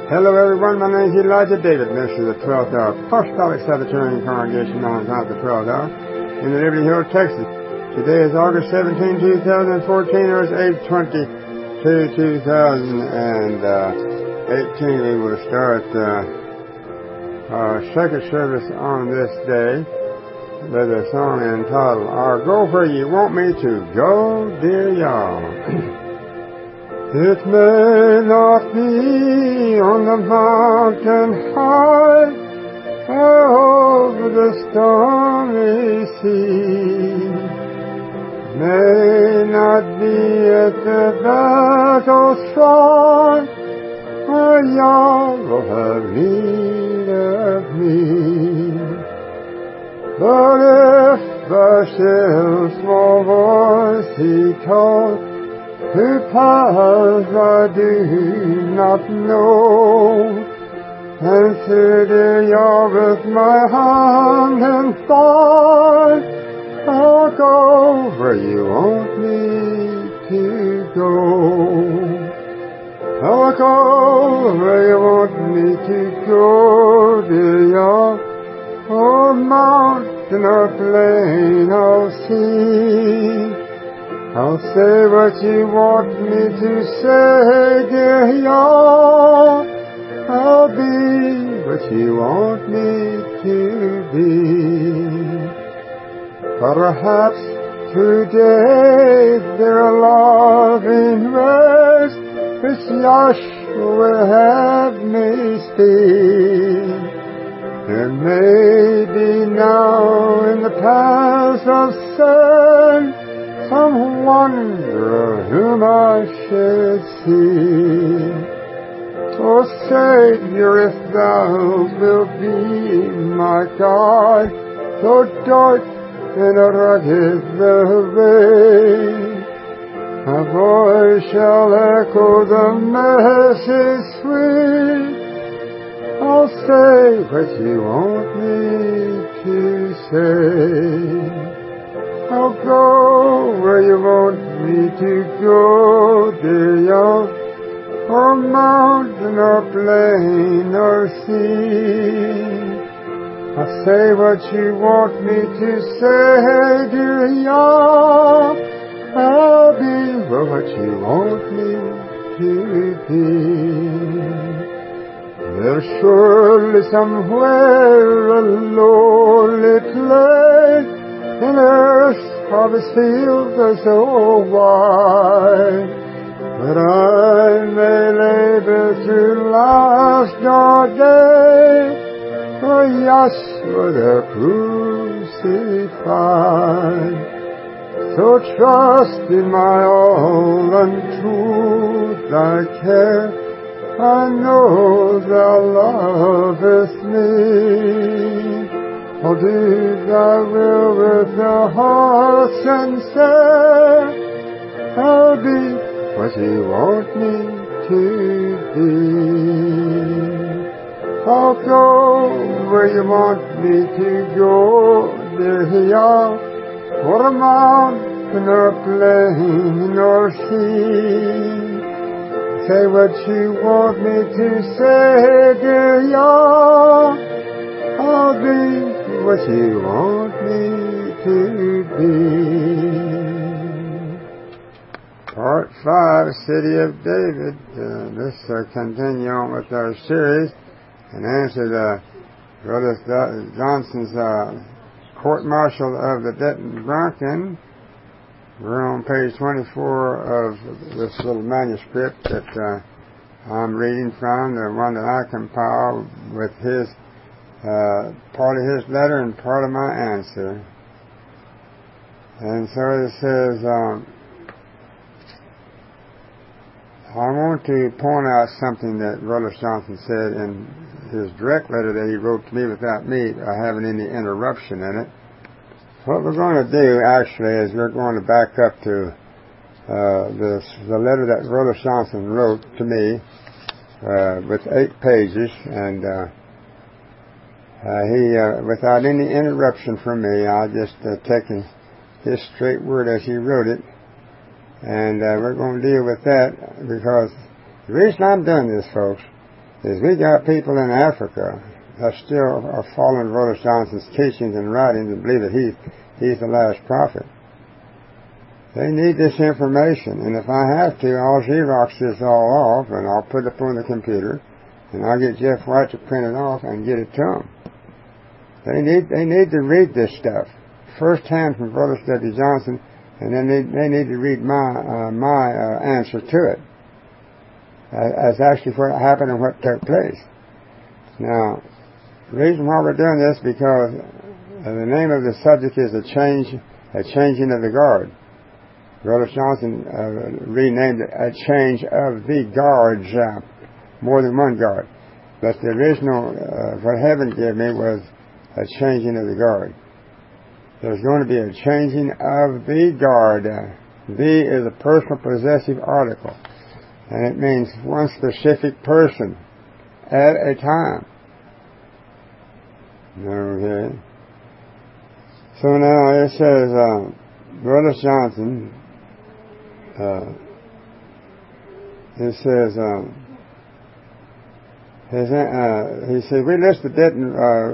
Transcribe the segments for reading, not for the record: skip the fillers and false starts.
Hello everyone, my name is Elijah David, minister of the 12th Hour Apostolic Sabbatarian Congregation known as the 12th Hour in Liberty Hill, Texas. Today is August 17, 2014, or it's 8/22, 2018. We will start our second service on this day with a song entitled, I'll Go Where You Want Me to Go, Dear Y'all. It may not be on the mountain high, over the stormy sea. May not be at the battle's front, where y'all will have need of me. But if the still small voice he calls, who paths I do not know, and through the yard with my hand and thigh, I'll go where you want me to go. I'll go where you want me to go, dear yard, or mountain or plain or sea. I'll say what you want me to say, dear y'all. I'll be what you want me to be. Perhaps today their loving ways which Yahshua will have me speak. There may be now in the paths of sin some wanderer whom I should see. Oh, Savior, if thou wilt be my guide, though dark and rugged the way, my voice shall echo the message sweet. I'll say what you want me to say. I'll go where you want me to go, dear y'all, or mountain or plain or sea. I'll say what you want me to say, dear y'all. I'll be what you want me to be. There's surely somewhere a lonely place in earth's harvest fields are so wide, but I may labor through life's dark day for Yahshua the crucified. So trust in my all and truth thy care. I know thou lovest me. I'll do thy will with a heart sincere. I'll be what you want me to be. I'll go where you want me to go, dear y'all, or a mountain or plain or sea. Say what you want me to say, dear y'all. I'll be what you want me to be. Part 5, City of David. Let's continue on with our series and answer Brother Johnson's court-martial of the Denton Broncan. We're on page 24 of this little manuscript that I'm reading from, the one that I compiled with his part of his letter and part of my answer. And so it says, I want to point out something that Brother Johnson said in his direct letter that he wrote to me without me having any interruption in it. What we're going to do, actually, is we're going to back up to the letter that Brother Johnson wrote to me with 8 pages, and he, without any interruption from me, I'll just take his straight word as he wrote it, and we're going to deal with that, because the reason I'm doing this, folks, is we got people in Africa that still are following Brother Johnson's teachings and writings and believe that he's the last prophet. They need this information, and if I have to, I'll Xerox this all off, and I'll put it up on the computer, and I'll get Jeff White to print it off and get it to them. They need to read this stuff firsthand from Brother W. Johnson, and then they need to read my answer to it, as actually what happened and what took place. Now, the reason why we're doing this because the name of the subject is a changing of the guard. Brother Johnson renamed it a change of the guards, more than one guard. But the original, what heaven gave me was a changing of the guard. There's going to be a changing of the guard. The is a personal possessive article, and it means one specific person at a time. Okay. So now it says, Brother Johnson, it says, he said, we listed Denton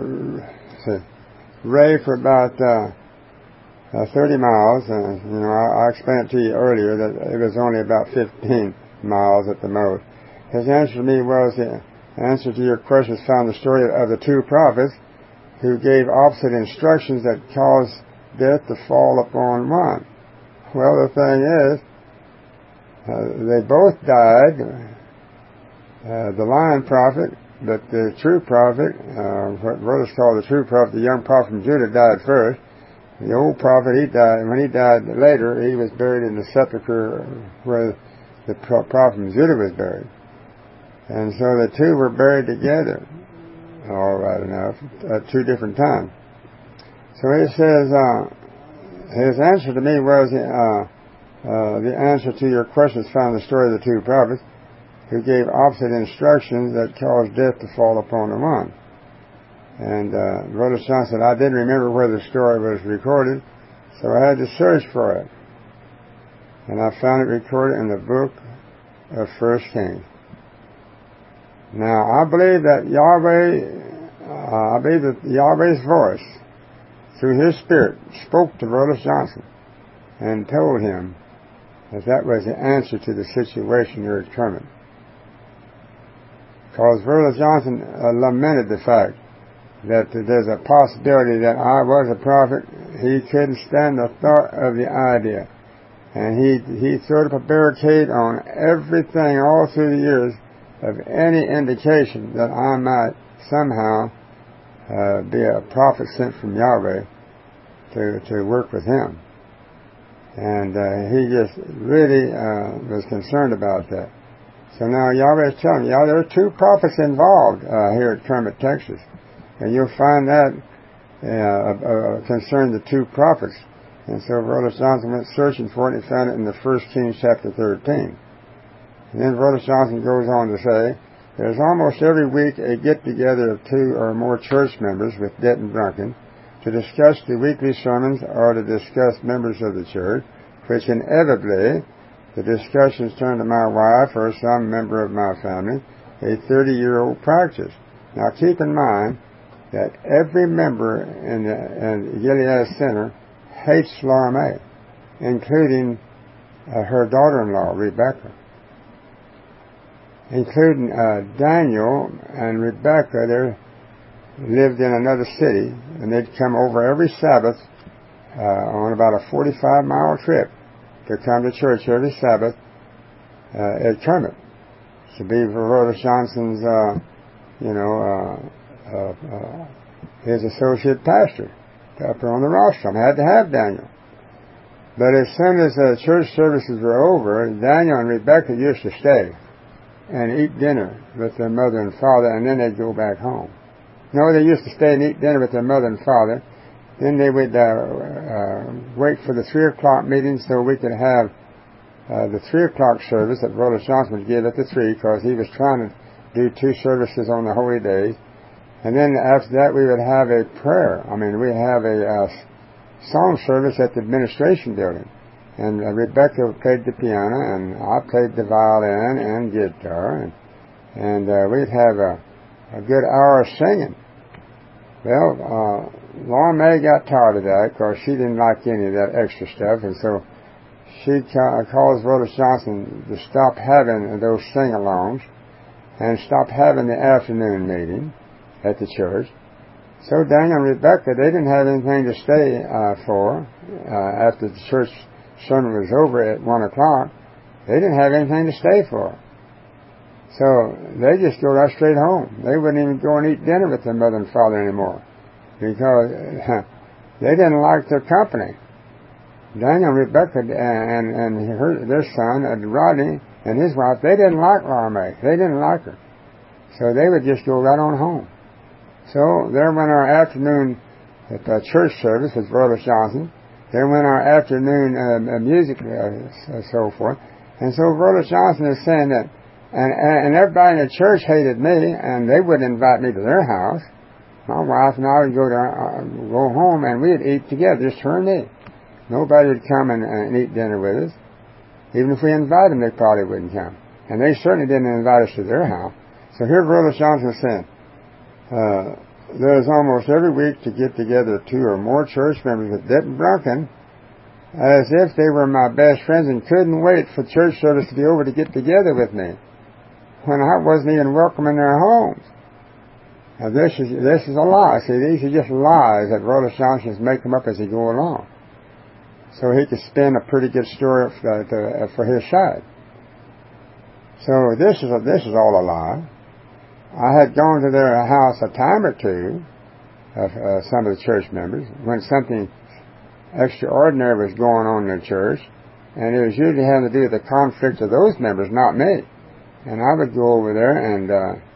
Ray for about 30 miles. I explained to you earlier that it was only about 15 miles at the most. His answer to me was, the answer to your question is found in the story of the two prophets who gave opposite instructions that caused death to fall upon one. Well, the thing is, they both died, the lying prophet, but the true prophet, what brothers call the true prophet, the young prophet from Judah, died first. The old prophet, he died, and when he died later, he was buried in the sepulchre where the prophet from Judah was buried. And so the two were buried together, all right enough, at two different times. So he says, his answer to me was, the answer to your question is found in the story of the two prophets who gave opposite instructions that caused death to fall upon the one. And Brother Johnson said, I didn't remember where the story was recorded, so I had to search for it. And I found it recorded in the book of 1 Kings. Now, I believe that Yahweh's voice, through His Spirit, spoke to Brother Johnson and told him that was the answer to the situation you're coming. Because Brother Johnson lamented the fact that there's a possibility that I was a prophet. He couldn't stand the thought of the idea. And he threw up a barricade on everything all through the years of any indication that I might somehow be a prophet sent from Yahweh to work with Him. And he just really was concerned about that. So now Yahweh is telling you, there are two prophets involved here at Kermit, Texas. And you'll find that concerning the two prophets. And so Brother Johnson went searching for it and found it in the 1 Kings chapter 13. And then Brother Johnson goes on to say, there's almost every week a get-together of two or more church members with Denton Brunken to discuss the weekly sermons or to discuss members of the church, which inevitably the discussions turn to my wife or some member of my family, a 30-year-old practice. Now keep in mind that every member in the Gilead Center hates Laura May, including her daughter-in-law, Rebecca. Including Daniel and Rebecca, they lived in another city, and they'd come over every Sabbath on about a 45-mile trip to come to church every Sabbath at Kermit to be Brother Johnson's, his associate pastor up there on the rostrum. Had to have Daniel. But as soon as the church services were over, Daniel and Rebecca used to stay and eat dinner with their mother and father, and then they'd go back home. No, they used to stay and eat dinner with their mother and father. Then they would wait for the 3 o'clock meeting so we could have the 3 o'clock service that Brother Johnson would give at the 3, because he was trying to do 2 services on the holy days. And then after that we would have a prayer. We'd have a song service at the administration building. And Rebecca played the piano, and I played the violin and guitar. and we'd have a good hour of singing. Well, Laura May got tired of that because she didn't like any of that extra stuff, and so she calls Willis Johnson to stop having those sing-alongs and stop having the afternoon meeting at the church. So Daniel and Rebecca, they didn't have anything to stay for after the church sermon was over at 1 o'clock. They didn't have anything to stay for. So they just go right straight home. They wouldn't even go and eat dinner with their mother and father anymore because they didn't like their company. Daniel and Rebecca and their son, Rodney, and his wife, they didn't like Laura May. They didn't like her. So they would just go right on home. So there went our afternoon at the church service with Brother Johnson. There went our afternoon music and so forth. And so Brother Johnson is saying that and everybody in the church hated me, and they wouldn't invite me to their house. My wife and I would go home, and we'd eat together, just her and me. Nobody would come and eat dinner with us. Even if we invited them, they probably wouldn't come. And they certainly didn't invite us to their house. So here Brother Johnson said, there's almost every week to get together 2 or more church members with Denton Brunken, as if they were my best friends and couldn't wait for church service to be over to get together with me, when I wasn't even welcome in their homes. Now this is a lie. See, these are just lies that Brother Johnson is making up as he go along, so he could spin a pretty good story for his side. So this is all a lie. I had gone to their house a time or two of some of the church members when something extraordinary was going on in the church, and it was usually having to do with the conflict of those members, not me. And I would go over there, and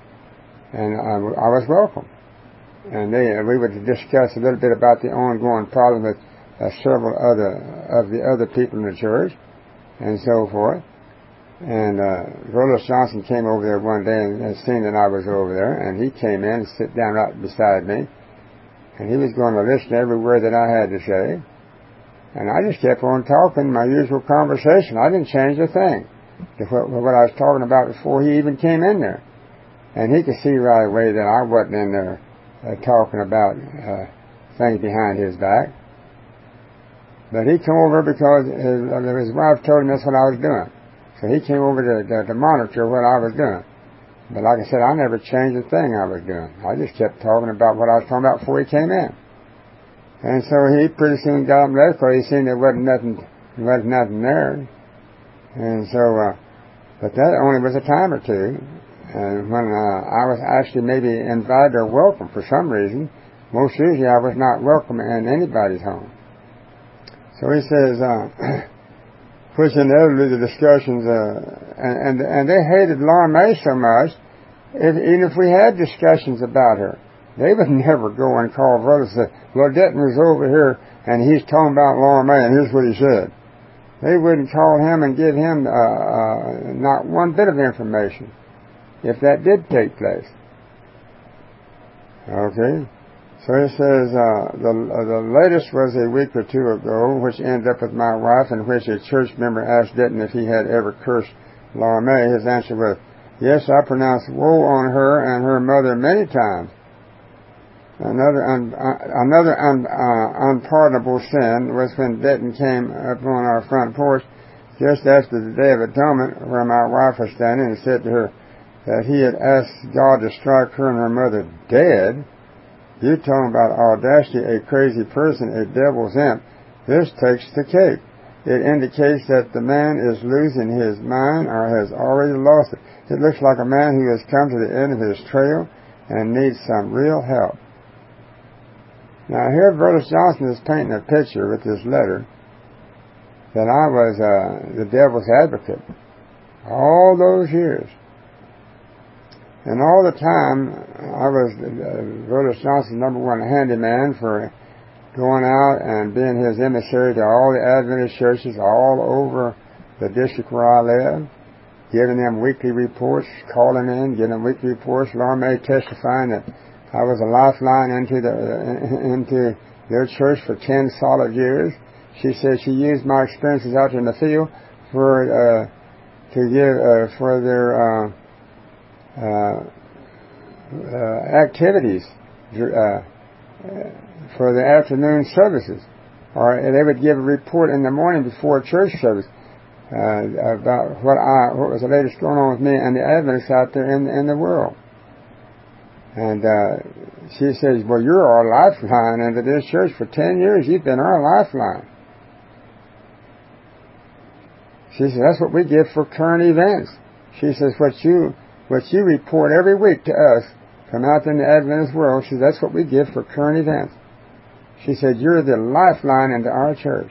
I was welcome. And we would discuss a little bit about the ongoing problem with several of the other people in the church, and so forth. And Brother Johnson came over there one day and seen that I was over there, and he came in and sat down right beside me, and he was going to listen to every word that I had to say. And I just kept on talking my usual conversation. I didn't change a thing to what I was talking about before he even came in there. And he could see right away that I wasn't in there talking about things behind his back. But he came over because his wife told him that's what I was doing. So he came over to monitor what I was doing. But like I said, I never changed a thing I was doing. I just kept talking about what I was talking about before he came in. And so he pretty soon got up and left because he seen there wasn't nothing there. And so, but that only was a time or two. And when I was actually maybe invited or welcome for some reason, most usually I was not welcome in anybody's home. So he says, which inevitably the discussions, and they hated Laura May so much, even if we had discussions about her, they would never go and call brothers and say, well, Denton was over here and he's talking about Laura May and here's what he said. They wouldn't call him and give him not one bit of information if that did take place. Okay? So it says, the latest was a week or two ago, which ended up with my wife, in which a church member asked Denton if he had ever cursed Laura May. His answer was, yes, I pronounced woe on her and her mother many times. Another unpardonable sin was when Denton came up on our front porch just after the Day of Atonement, where my wife was standing, and said to her that he had asked God to strike her and her mother dead. You talking about audacity, a crazy person, a devil's imp. This takes the cake. It indicates that the man is losing his mind or has already lost it. It looks like a man who has come to the end of his trail and needs some real help. Now here Brother Johnson is painting a picture with this letter that I was the devil's advocate all those years. And all the time I was Brother Johnson's number one handyman for going out and being his emissary to all the Adventist churches all over the district where I live, giving them weekly reports, calling in, giving them weekly reports. Laura May testifying that I was a lifeline into their church for 10 solid years. She said she used my experiences out in the field for their activities for the afternoon services, or they would give a report in the morning before church service about what was the latest going on with me and the Adventists out there in the world. And she says, well, you're our lifeline into this church. For 10 years, you've been our lifeline. She says, that's what we give for current events. She says, what you report every week to us from out in the Adventist world, she says, that's what we give for current events. She said, you're the lifeline into our church.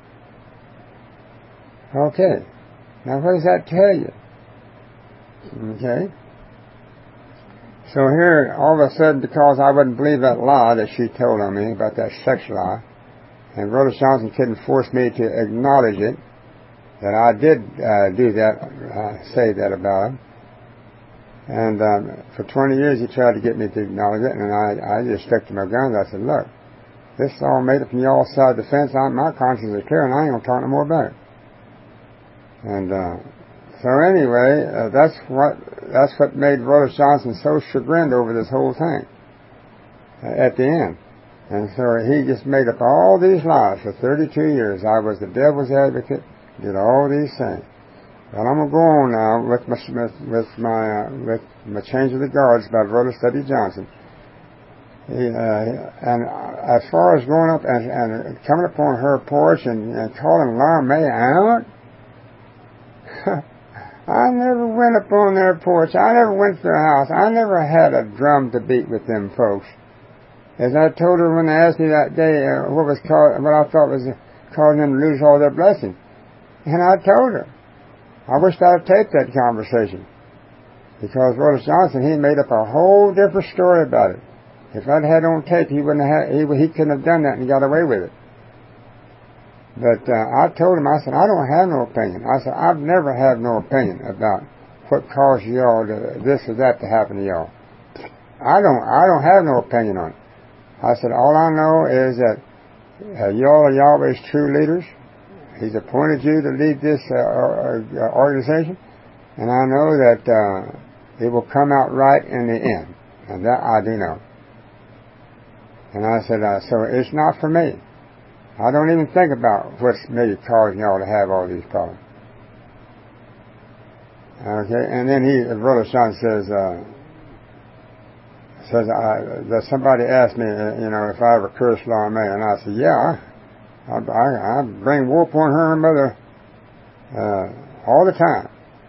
Okay. Now, what does that tell you? Okay. So here, all of a sudden, because I wouldn't believe that lie that she told on me about that sex lie, and Brother Johnson couldn't force me to acknowledge it, that I did do that, say that about him. And for 20 years he tried to get me to acknowledge it, and I just stuck to my guns. I said, look, this is all made up from y'all's side of the fence. My conscience is clear, and I ain't going to talk no more about it. And so anyway, that's what made Brother Johnson so chagrined over this whole thing at the end. And so he just made up all these lies for 32 years. I was the devil's advocate, did all these things. Well, I'm going to go on now with my Change of the Guards by Brother Stubby Johnson. And as far as going up and coming upon her porch and calling Laura May out, I never went up on their porch. I never went to their house. I never had a drum to beat with them folks. As I told her when they asked me that day what I thought was causing them to lose all their blessings. And I told her. I wished I'd taped that conversation. Because Brother Johnson, he made up a whole different story about it. If I'd had on tape, he couldn't have done that and got away with it. But I told him, I said, I don't have no opinion. I said, I've never had no opinion about what caused y'all this or that to happen to y'all. I don't have no opinion on it. I said, all I know is that y'all are Yahweh's true leaders. He's appointed you to lead this organization, and I know that it will come out right in the end, and that I do know. And I said, so it's not for me. I don't even think about what's maybe causing y'all to have all these problems. Okay, and then Brother Sean says that somebody asked me, if I ever cursed Laura May, and I said, yeah, I bring war upon her and her mother all the time.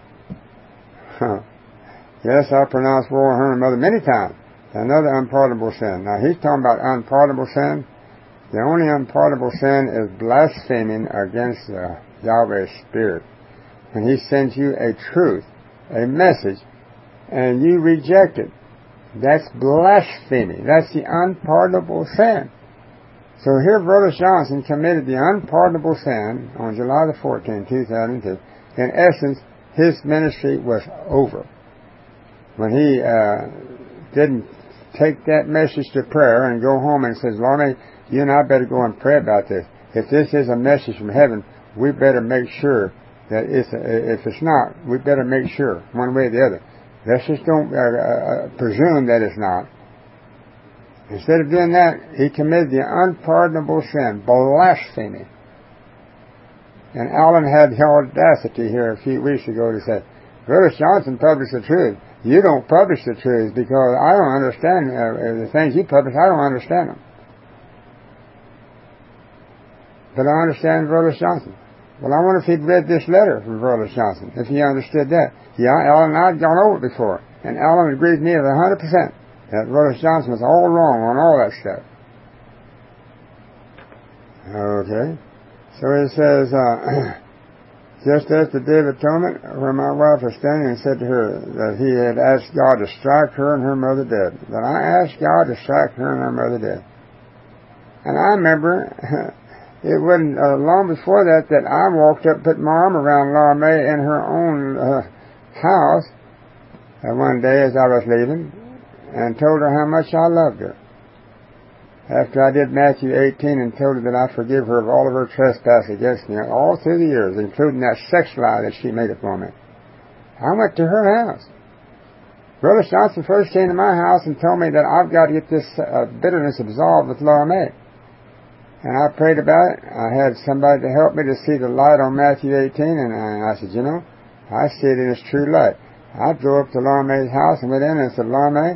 Yes, I pronounce war on her and her mother many times. Another unpardonable sin. Now, he's talking about unpardonable sin. The only unpardonable sin is blaspheming against Yahweh's Spirit. When He sends you a truth, a message, and you reject it, that's blasphemy. That's the unpardonable sin. So here Brother Johnson committed the unpardonable sin on July the 14th, 2002. In essence, his ministry was over. When he didn't take that message to prayer and go home and says, Lord, you and I better go and pray about this. If this is a message from heaven, we better make sure that if it's not, we better make sure, one way or the other. Let's just don't presume that it's not. Instead of doing that, he committed the unpardonable sin, blasphemy. And Alan had the audacity here a few weeks ago to say, Brother Johnson published the truth. You don't publish the truth because I don't understand the things you publish. I don't understand them. But I understand Brother Johnson. Well, I wonder if he'd read this letter from Brother Johnson, if he understood that. Yeah, Alan and I had gone over it before, and Alan agreed with me 100%. That Brother Johnson was all wrong on all that stuff. Okay. So it says, just as the Day of Atonement, where my wife was standing and said to her that he had asked God to strike her and her mother dead. That I asked God to strike her and her mother dead. And I remember, it wasn't long before that I walked up, put my arm around Laura May in her own house one day as I was leaving, and told her how much I loved her. After I did Matthew 18 and told her that I forgive her of all of her trespass against me all through the years, including that sex lie that she made upon me. I went to her house. Brother Johnson first came to my house and told me that I've got to get this bitterness absolved with Laura May. And I prayed about it. I had somebody to help me to see the light on Matthew 18, and I said, I see it in its true light. I drove up to Laura May's house and went in and said, Laura May,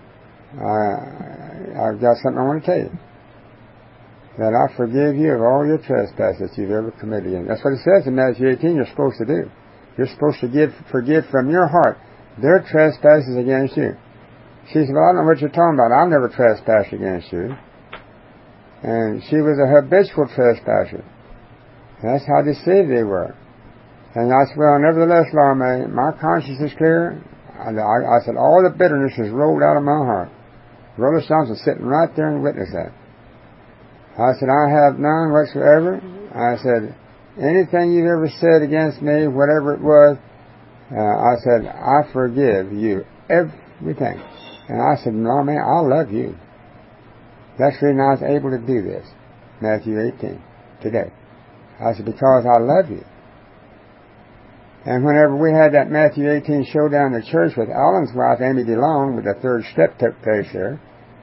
I've got something I want to tell you. That I forgive you of all your trespasses you've ever committed against. That's what it says in Matthew 18 you're supposed to do. You're supposed to forgive from your heart their trespasses against you. She said, well, I don't know what you're talking about. I've never trespassed against you. And she was a habitual trespasser. That's how deceived they were. And I said, well, nevertheless, Laura May, my conscience is clear. I said, all the bitterness is rolled out of my heart. Brother Johnson sitting right there and witnessed that. I said, I have none whatsoever. I said, anything you've ever said against me, whatever it was, I said, I forgive you everything. And I said, no, man, I love you. That's the reason I was able to do this. Matthew 18, today. I said, because I love you. And whenever we had that Matthew 18 showdown in the church with Alan's wife, Amy DeLong, with the third step took place there,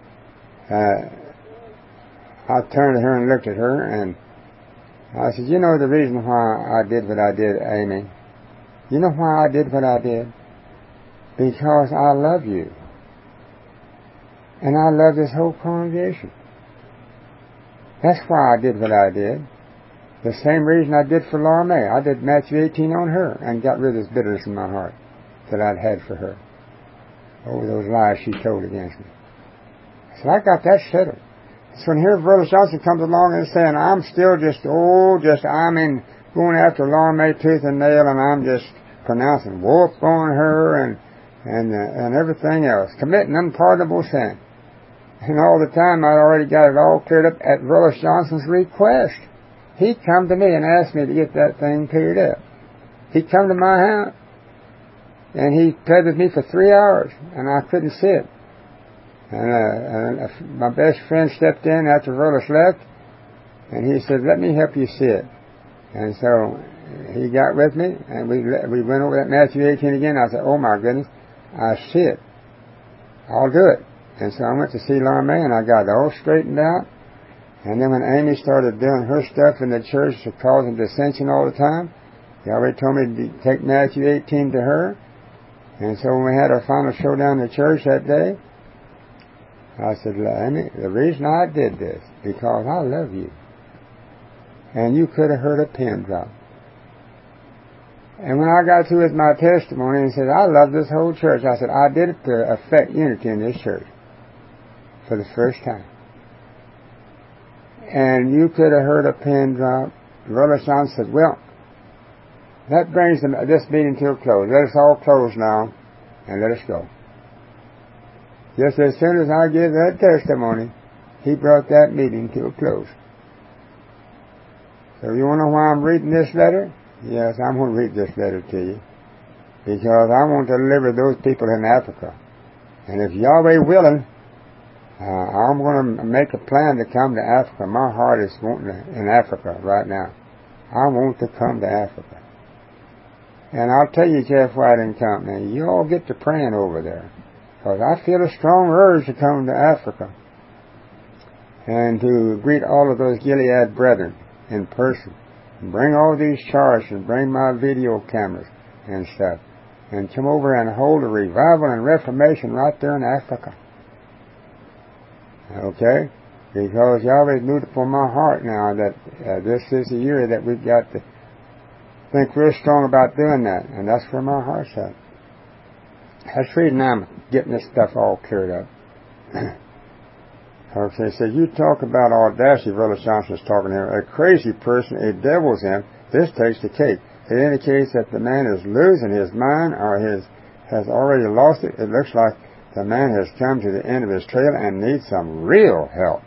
I turned to her and looked at her, and I said, you know the reason why I did what I did, Amy? You know why I did what I did? Because I love you. And I love this whole congregation. That's why I did what I did. The same reason I did for Laura May. I did Matthew 18 on her and got rid of this bitterness in my heart that I'd had for her over those lies she told against me. So I got that settled. So when here Brother Johnson comes along and saying, I'm still going after Laura May tooth and nail, and I'm just pronouncing whoop on her and everything else, committing unpardonable sin. And all the time I'd already got it all cleared up at Brother Johnson's request. He come to me and asked me to get that thing cleared up. He come to my house, and he played with me for 3 hours, and I couldn't sit. And my best friend stepped in after Verlis left, and he said, let me help you sit. And so he got with me, and we went over that Matthew 18 again. I said, oh my goodness, I sit. I'll do it. And so I went to see Laura May, and I got it all straightened out. And then when Amy started doing her stuff in the church, causing dissension all the time, he already told me to take Matthew 18 to her. And so when we had our final showdown in the church that day, I said, Amy, the reason I did this, because I love you. And you could have heard a pin drop. And when I got through with my testimony and said, I love this whole church, I said, I did it to affect unity in this church for the first time. And you could have heard a pin drop. Brother Johnson said, well, that brings this meeting to a close. Let us all close now, and let us go. Just as soon as I give that testimony, he brought that meeting to a close. So you want to know why I'm reading this letter? Yes, I'm going to read this letter to you. Because I want to deliver those people in Africa. And if Yahweh willing, I'm going to make a plan to come to Africa. My heart is wanting in Africa right now. I want to come to Africa. And I'll tell you, Jeff White and Company, you all get to praying over there. Because I feel a strong urge to come to Africa. And to greet all of those Gilead brethren in person. And bring all these charts and bring my video cameras and stuff. And come over and hold a revival and reformation right there in Africa. Okay? Because Yahweh's moved upon my heart now that this is the year that we've got to think real strong about doing that. And that's where my heart's at. That's the reason I'm getting this stuff all cleared up. Okay, so you talk about audacity, Brother Johnson's talking here. A crazy person, a devil's in, this takes the cake. It indicates that the man is losing his mind or has already lost it. It looks like the man has come to the end of his trail and needs some real help.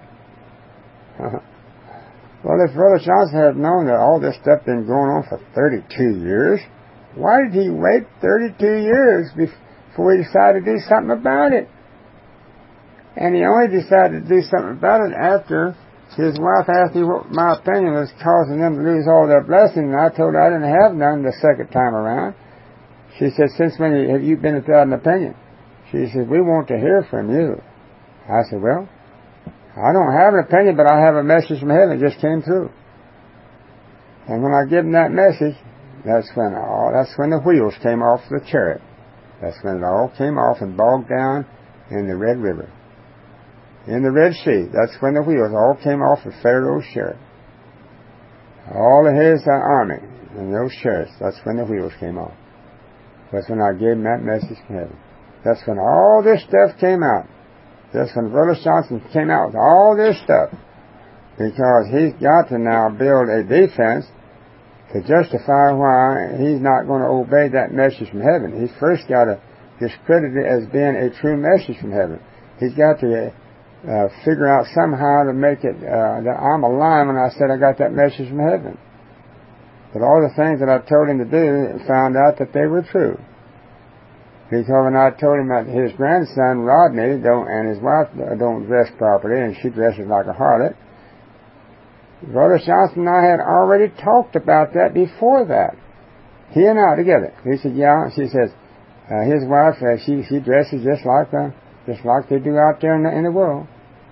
Well, if Brother Johnson had known that all this stuff been going on for 32 years, why did he wait 32 years before he decided to do something about it? And he only decided to do something about it after his wife asked me what my opinion was causing them to lose all their blessings, and I told her I didn't have none the second time around. She said, since when have you been without an opinion? She said, we want to hear from you. I said, well, I don't have an opinion, but I have a message from heaven. It just came through. And when I give them that message, that's when the wheels came off the chariot. That's when it all came off and bogged down in the Red River. In the Red Sea, that's when the wheels all came off of Pharaoh's chariot. All of his army and those chariots, that's when the wheels came off. That's when I gave him that message from heaven. That's when all this stuff came out. That's when Brother Johnson came out with all this stuff. Because he's got to now build a defense to justify why he's not going to obey that message from heaven. He's first got to discredit it as being a true message from heaven. He's got to figure out somehow to make it that I'm a liar when I said I got that message from heaven. But all the things that I told him to do, found out that they were true. Because when I told him that his grandson Rodney and his wife don't dress properly, and she dresses like a harlot, Brother Johnson and I had already talked about that before that. He and I together. He said, yeah. She says, his wife, she dresses just like they do out there in the world.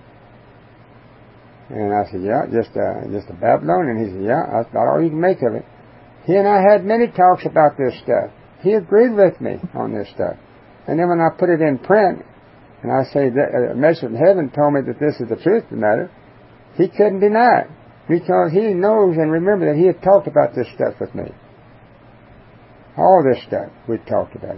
And I said, yeah, just a Babylonian. He said, yeah, that's about all you can make of it. He and I had many talks about this stuff. He agreed with me on this stuff. And then when I put it in print, and I say that a message from heaven told me that this is the truth of the matter, he couldn't deny it. Because he knows and remember that he had talked about this stuff with me. All this stuff, we talked about it.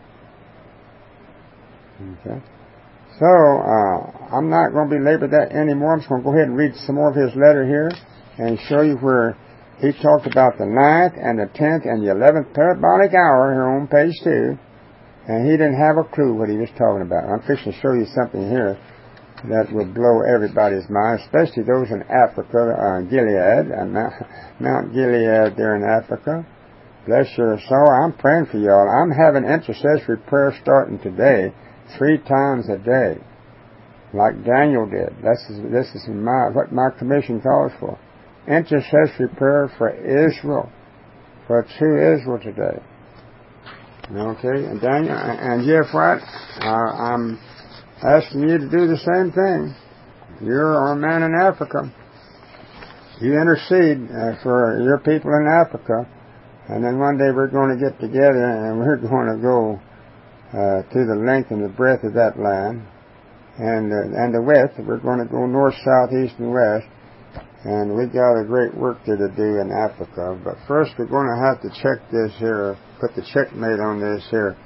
Okay. So, I'm not going to belabor that anymore. I'm just going to go ahead and read some more of his letter here and show you where he talked about the 9th and the 10th and the 11th parabolic hour here on page 2. And he didn't have a clue what he was talking about. I'm fixing to show you something here that will blow everybody's mind, especially those in Africa, Gilead, and Mount Gilead there in Africa. Bless your soul. I'm praying for y'all. I'm having intercessory prayer starting today, 3 times a day, like Daniel did. This is what my commission calls for. Intercessory prayer for Israel, for true Israel today. Okay, and Daniel and Jeff White, I'm asking you to do the same thing. You're our man in Africa. You intercede for your people in Africa, and then one day we're going to get together and we're going to go to the length and the breadth of that land, and the width. We're going to go north, south, east, and west, and we got a great work to do in Africa. But first, we're going to have to check this here, put the checkmate on this here,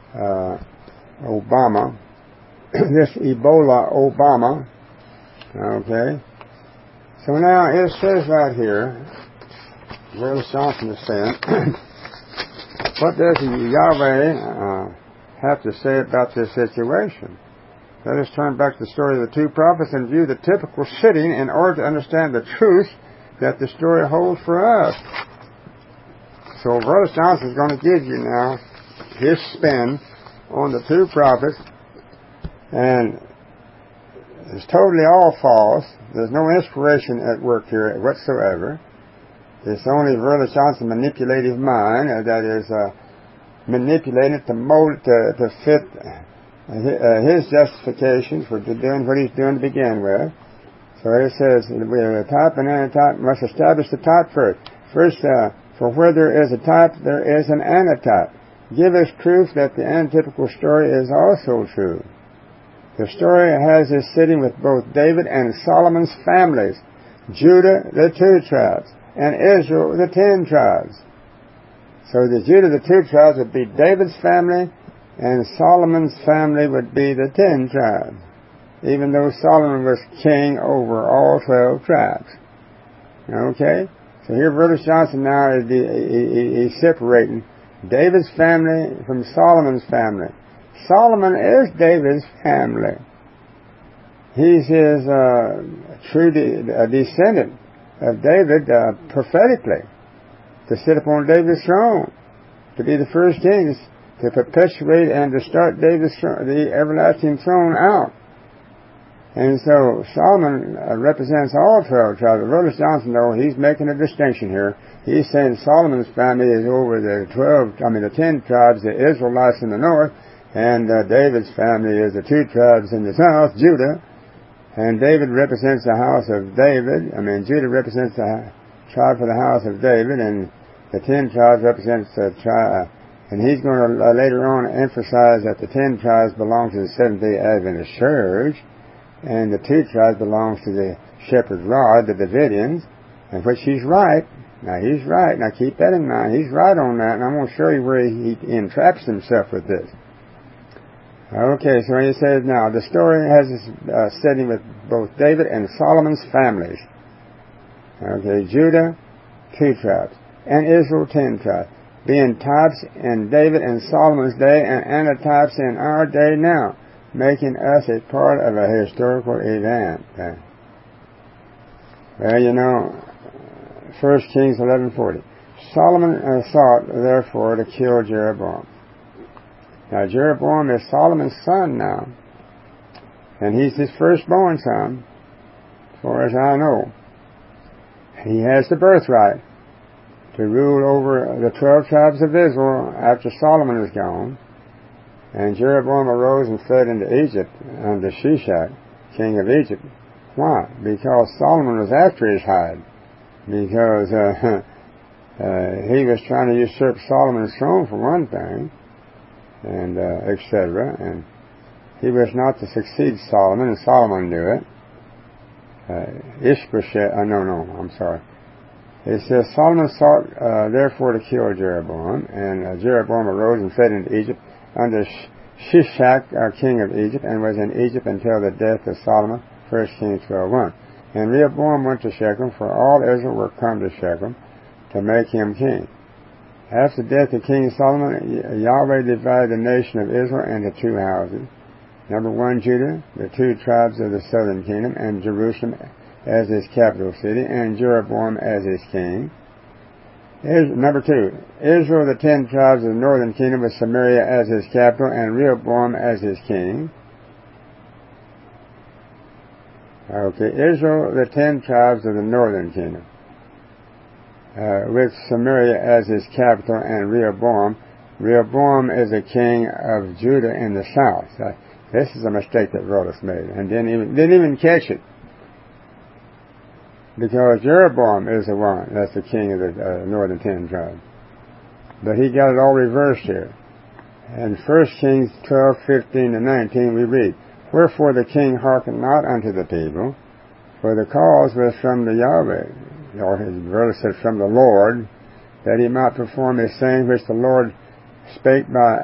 Obama. This Ebola Obama. Okay. So now it says right here, Brother Johnson is saying, what does Yahweh have to say about this situation? Let us turn back to the story of the 2 prophets and view the typical sitting in order to understand the truth that the story holds for us. So Brother Johnson is going to give you now his spin on the 2 prophets. And it's totally all false. There's no inspiration at work here whatsoever. It's only Brother Johnson's manipulative mind that is manipulated to mold to fit his justification for doing what he's doing to begin with. So it says, a type and antitype must establish the type first. First, for where there is a type, there is an antitype. Give us proof that the antitypical story is also true. The story has us sitting with both David and Solomon's families, Judah, the 2 tribes, and Israel, the 10 tribes. So the Judah, the 2 tribes, would be David's family, and Solomon's family would be the 10 tribes, even though Solomon was king over all 12 tribes. Okay? So here Brother Johnson now is separating David's family from Solomon's family. Solomon is David's family. He's his true descendant of David prophetically, to sit upon David's throne, to be the first king, to perpetuate and to start David's throne, the everlasting throne out. And so Solomon represents all 12 tribes. Brother Johnson, though, he's making a distinction here. He's saying Solomon's family is over the 10 tribes, the Israelites in the north, And David's family is the two tribes in the south, Judah. And David represents the house of David. Judah represents the tribe for the house of David, and the 10 tribes represents the tribe. And he's going to later on emphasize that the 10 tribes belong to the Seventh-day Adventist Church, and the 2 tribes belong to the shepherd's rod, the Davidians, in which he's right. Now, he's right. Now, keep that in mind. He's right on that, and I'm going to show you where he entraps himself with this. Okay, so he says, now, the story has a setting with both David and Solomon's families. Okay, Judah, 2 tribes, and Israel, 10 tribes, being types in David and Solomon's day and antitypes in our day now, making us a part of a historical event. Okay. Well, 1 Kings 11:40. Solomon sought, therefore, to kill Jeroboam. Now, Jeroboam is Solomon's son now, and he's his firstborn son, as far as I know. He has the birthright to rule over the 12 tribes of Israel after Solomon is gone. And Jeroboam arose and fled into Egypt under Shishak, king of Egypt. Why? Because Solomon was after his hide. Because he was trying to usurp Solomon's throne for one thing, and etc. And he was not to succeed Solomon, and Solomon knew it. It says, Solomon sought therefore to kill Jeroboam, and Jeroboam arose and fled into Egypt under Shishak, king of Egypt, and was in Egypt until the death of Solomon, 1 Kings 12:1. And Rehoboam went to Shechem, for all Israel were come to Shechem to make him king. After the death of King Solomon, Yahweh divided the nation of Israel into 2 houses. Number 1, Judah, the 2 tribes of the southern kingdom, and Jerusalem as his capital city, and Jeroboam as his king. Number 2, Israel, the 10 tribes of the northern kingdom, with Samaria as his capital, and Rehoboam as his king. Okay, Israel, the 10 tribes of the northern kingdom, with Samaria as his capital, and Rehoboam. Rehoboam is a king of Judah in the south. This is a mistake that Rhodas made, and didn't even catch it. Because Jeroboam is the one that's the king of the northern 10 tribes. But he got it all reversed here. In 1 Kings 12:15-19 we read, Wherefore the king hearkened not unto the people, for the cause was from the Yahweh, or his brother said from the Lord, that he might perform his saying which the Lord spake by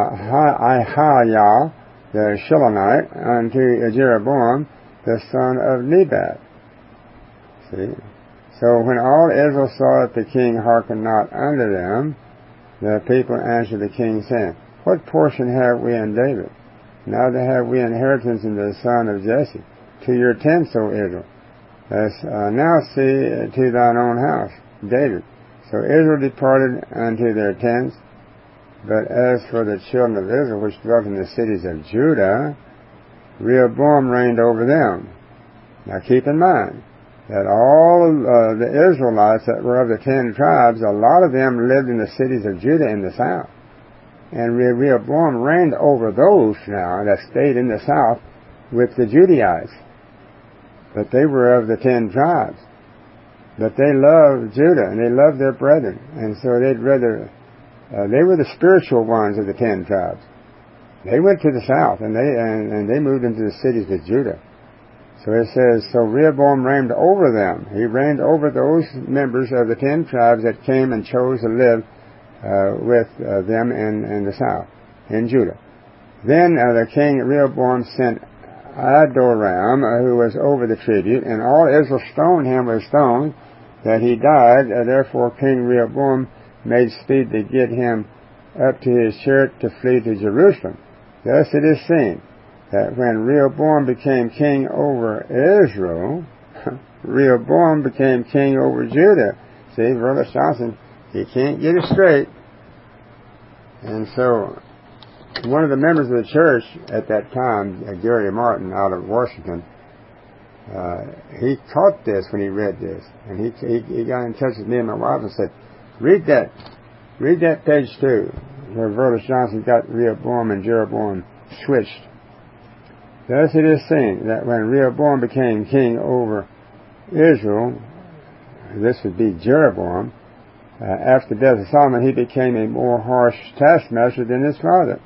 Ahiah the Shilonite unto Jeroboam the son of Nebat. See? So when all Israel saw that the king hearkened not unto them, the people answered the king, saying, What portion have we in David? Neither have we inheritance in the son of Jesse. To your tents, O Israel. Now see to thine own house, David. So Israel departed unto their tents. But as for the children of Israel, which dwelt in the cities of Judah, Rehoboam reigned over them. Now keep in mind that all the Israelites that were of the 10 tribes, a lot of them lived in the cities of Judah in the south. And Rehoboam reigned over those now that stayed in the south with the Judaites. But they were of the 10 tribes. But they loved Judah, and they loved their brethren. And so they'd rather, they were the spiritual ones of the 10 tribes. They went to the south, and they moved into the cities with Judah. So it says, so Rehoboam reigned over them. He reigned over those members of the 10 tribes that came and chose to live with them in the south, in Judah. Then the king Rehoboam sent Adoram, who was over the tribute, and all Israel stoned him with stones, that he died. Therefore King Rehoboam made speed to get him up to his chariot to flee to Jerusalem. Thus it is seen that when Rehoboam became king over Israel, Rehoboam became king over Judah. See, Brother Johnson, he can't get it straight. And so, one of the members of the church at that time, Gary Martin out of Washington, he caught this when he read this. And he got in touch with me and my wife and said, read that page 2. where Vertus Johnson got Rehoboam and Jeroboam switched. Thus it is seen that when Rehoboam became king over Israel, this would be Jeroboam, after the death of Solomon, he became a more harsh taskmaster than his father.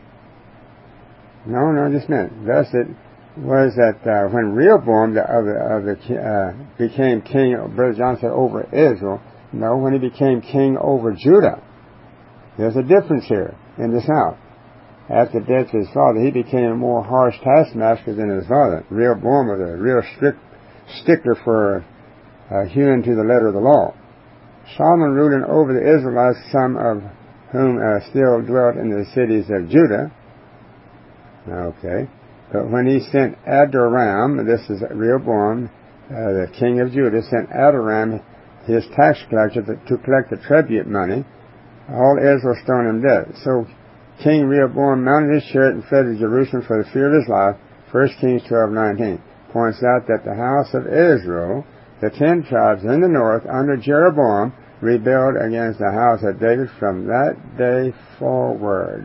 No, just a minute. Thus it was that when Rehoboam became king, Brother John said, over Israel, no, when he became king over Judah. There's a difference here in the south. After the death of his father, he became a more harsh taskmaster than his father. Rehoboam was a real strict stickler for hewing to the letter of the law. Solomon ruled over the Israelites, some of whom still dwelt in the cities of Judah. Okay. But when he sent Adoram, this is Rehoboam, the king of Judah, sent Adoram, his tax collector, to collect the tribute money, all Israel stoned him dead. So King Rehoboam mounted his chariot and fled to Jerusalem for the fear of his life. 1 Kings 12:19 points out that the house of Israel, the 10 tribes in the north under Jeroboam, rebelled against the house of David from that day forward.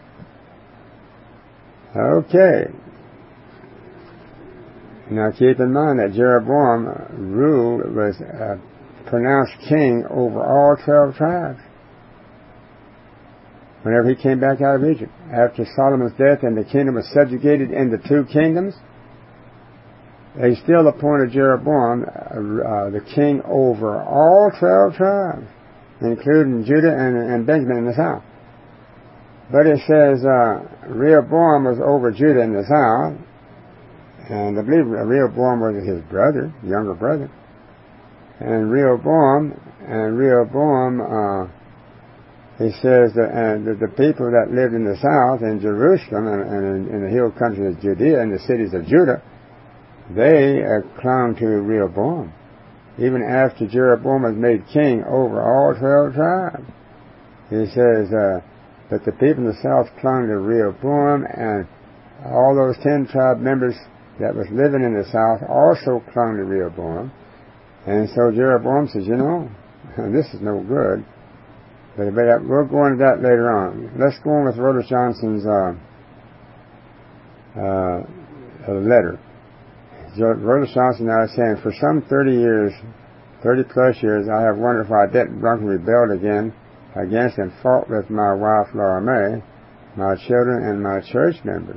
Okay. Now keep in mind that Jeroboam was pronounced king over all 12 tribes whenever he came back out of Egypt. After Solomon's death and the kingdom was subjugated into 2 kingdoms, they still appointed Jeroboam the king over all 12 tribes, including Judah and Benjamin in the south. But it says Rehoboam was over Judah in the south, and I believe Rehoboam was his brother, younger brother. And Rehoboam, he says that the people that lived in the south, in Jerusalem, and in the hill country of Judea, and the cities of Judah, they clung to Rehoboam, even after Jeroboam was made king over all 12 tribes. He says that the people in the south clung to Rehoboam, and all those 10 tribe members that was living in the south also clung to Rehoboam. And so Jeroboam says, this is no good. But we'll go into that later on. Let's go on with Rhoda Johnson's letter. Rhoda Johnson now is saying, for some 30 plus years, I have wondered if I didn't drunkenly rebelled again against and fought with my wife Laura May, my children, and my church members.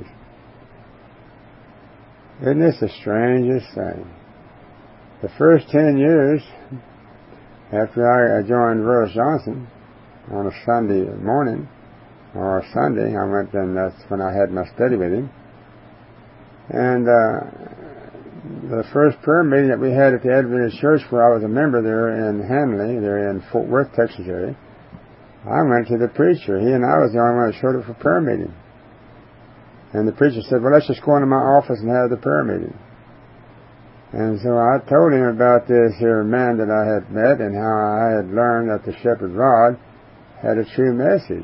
Isn't this the strangest thing? The first 10 years after I joined Rhoda Johnson on a Sunday morning, or a Sunday, I went, and that's when I had my study with him. And the first prayer meeting that we had at the Adventist Church, where I was a member there in Hanley, there in Fort Worth, Texas area, I went to the preacher. He and I was the only one that showed up for prayer meeting. And the preacher said, well, let's just go into my office and have the prayer meeting. And so I told him about this here man that I had met and how I had learned that the shepherd rod had a true message.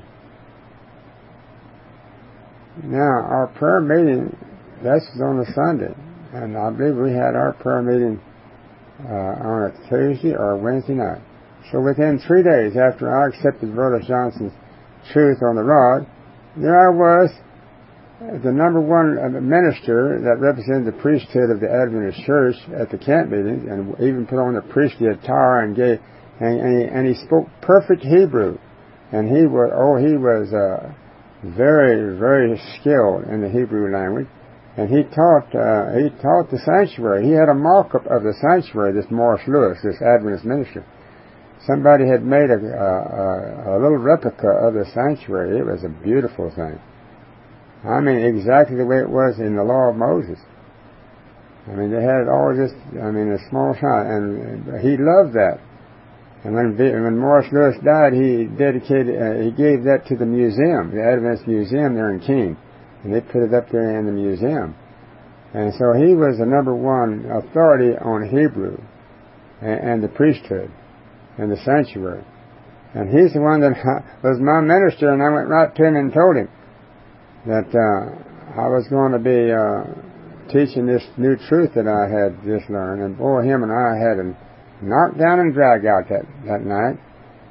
Now, our prayer meeting, that's on a Sunday. And I believe we had our prayer meeting on a Tuesday or a Wednesday night. So within 3 days after I accepted Brother Johnson's truth on the rod, there I was, the number one minister that represented the priesthood of the Adventist Church at the camp meetings, and even put on the priestly attire and he spoke perfect Hebrew. And he was very, very skilled in the Hebrew language. And he taught the sanctuary. He had a mock-up of the sanctuary, this Morris Lewis, this Adventist minister. Somebody had made a little replica of the sanctuary. It was a beautiful thing. I mean, exactly the way it was in the law of Moses. I mean, they had it all just, a small sign, and he loved that. And when Morris Lewis died, he gave that to the museum, the Adventist Museum there in Keene. And they put it up there in the museum. And so he was the number one authority on Hebrew and the priesthood and the sanctuary. And he's the one that was my minister, and I went right to him and told him that I was going to be teaching this new truth that I had just learned. And boy, him and I had a knockdown and drag out that night.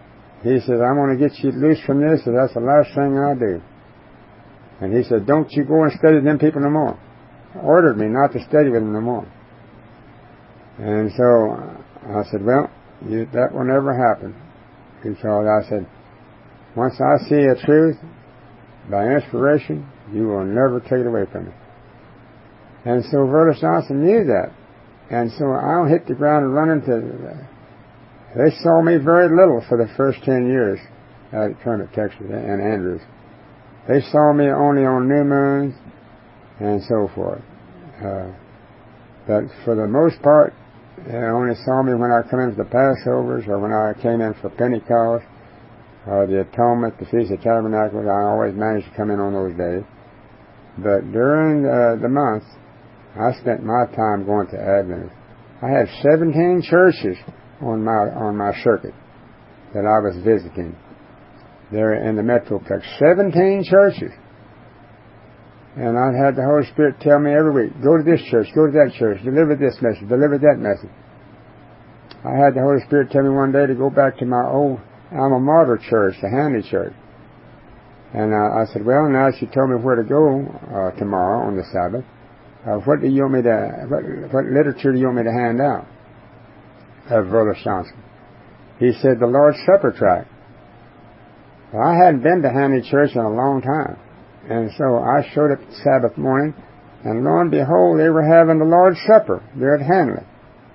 He said, I want to get you loose from this, so that's the last thing I'll do. And he said, don't you go and study them people no more. Ordered me not to study with them no more. And so I said, well, that will never happen. Because I said, once I see a truth by inspiration, you will never take it away from me. And so Vertus Johnson knew that. And so I hit the ground running they saw me very little for the first 10 years out at Kermit, Texas, and Andrews. They saw me only on new moons and so forth. But for the most part, they only saw me when I come in for the Passovers or when I came in for Pentecost or the Atonement, the Feast of Tabernacles. I always managed to come in on those days. But during the months, I spent my time going to Adventists. I had 17 churches on my circuit that I was visiting there in the Metroplex. 17 churches. And I had the Holy Spirit tell me every week, go to this church, go to that church, deliver this message, deliver that message. I had the Holy Spirit tell me one day to go back to my old alma mater church, the Hanley Church. And I said, well, now she told me where to go tomorrow on the Sabbath. What literature do you want me to hand out? Vertus Johnson. He said, the Lord's Supper tract. Well, I hadn't been to Hanley Church in a long time. And so I showed up Sabbath morning, and lo and behold, they were having the Lord's Supper there at Hanley.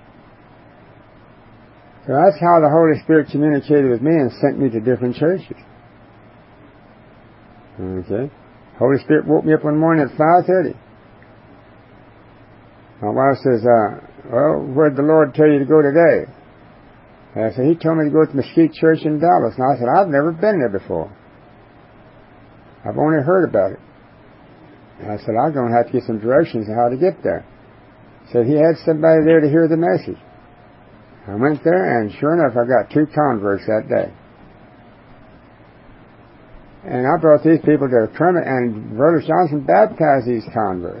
So that's how the Holy Spirit communicated with me and sent me to different churches. Okay. Holy Spirit woke me up one morning at 5:30. My wife says, well, where'd the Lord tell you to go today? And I said, He told me to go to Mesquite Church in Dallas. And I said, I've never been there before. I've only heard about it. And I said, I'm going to have to get some directions on how to get there. Said he had somebody there to hear the message. I went there, and sure enough, I got 2 converts that day. And I brought these people to Kermit, and Vertus Johnson baptized these converts.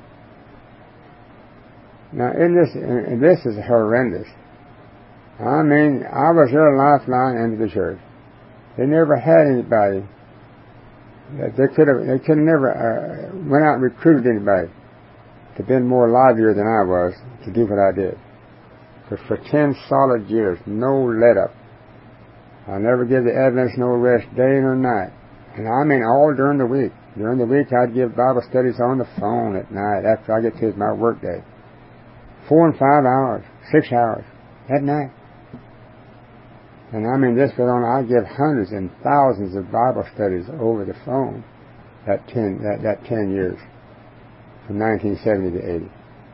Now, this is horrendous. I mean, I was their lifeline into the church. They never had anybody. They could never went out and recruited anybody to be more livelier than I was to do what I did. But for 10 solid years, no let up. I never give the Adventists no rest day nor night. And I mean all during the week. During the week, I'd give Bible studies on the phone at night after I get to my work day. 4 and 5 hours, 6 hours at night. And I mean this was on, I'd give hundreds and thousands of Bible studies over the phone that 10 years, from 1970 to 80.